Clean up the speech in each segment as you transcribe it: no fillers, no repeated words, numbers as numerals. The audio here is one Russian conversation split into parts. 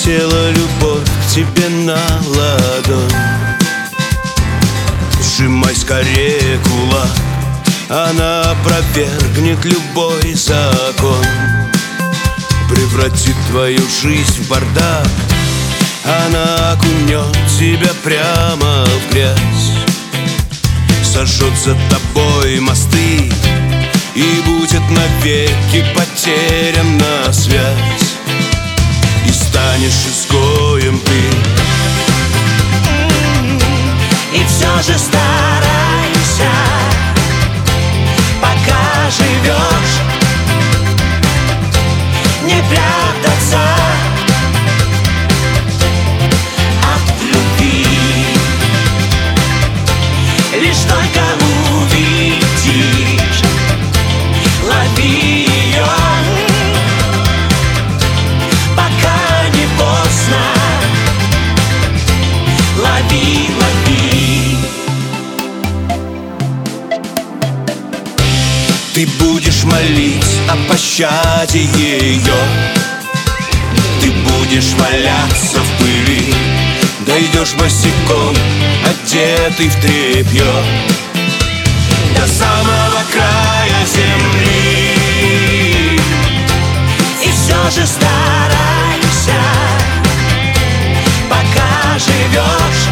села любовь к тебе на ладонь. Сжимай скорее кулак, она опровергнет любой закон. Превратит твою жизнь в бардак, она окунет тебя прямо в грязь. Сожжет за тобой мосты, и будет навеки потеряна связь. И станешь изгоем ты. И все же старайся, пока живешь, не прятаться от любви. Лишь только увидишь, лови ее, пока не поздно. Лови, лови. Ты будешь молить о пощаде ее, ты будешь валяться в пыли, дойдешь босиком, одетый в тряпье, до самого края земли. И все же старайся, пока живешь,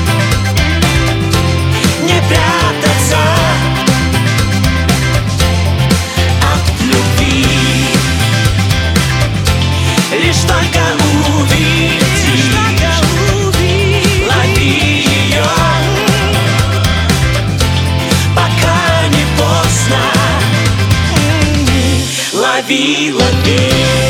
не прятаться от любви. Лишь только увидишь, лови ее, пока не поздно. Лови, лови.